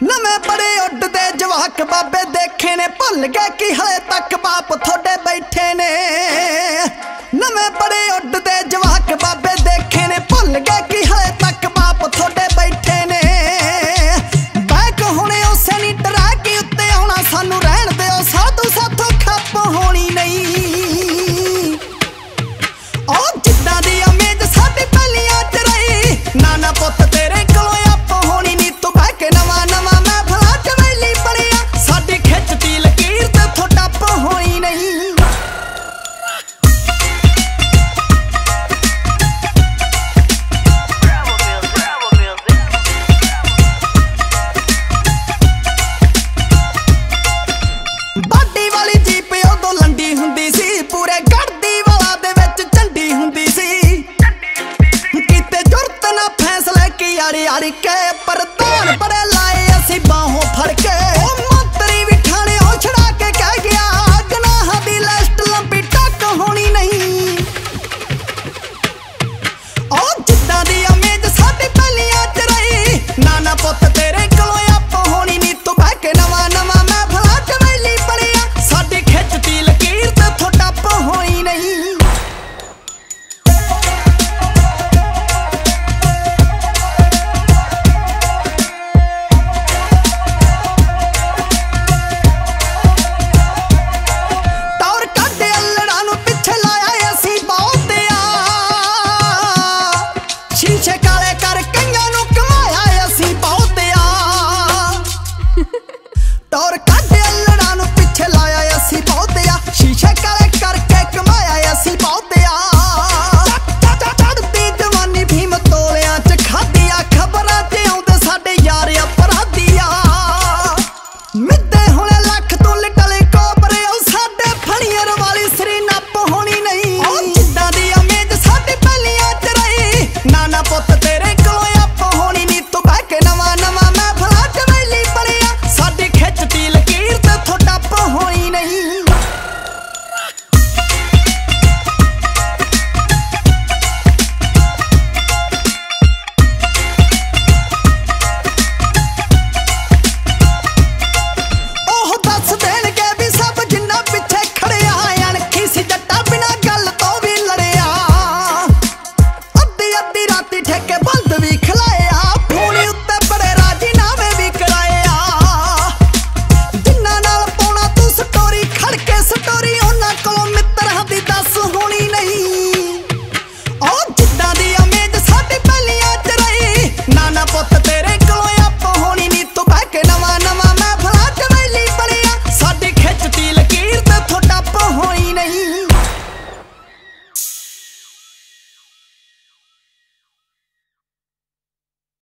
नवे बड़े उड्डदे जवाक बाबे देखे ने, भुल गए कि हले तक बाप थोड़े बैठे ने। नवे बड़े उड्डदे जवाक बाबे देखे ने, भुल गए कि हले तक बाप थोड़े बैठे ने। बैक हुणे उसे नहीं डरा कि उत्ते आउणा सानू रहण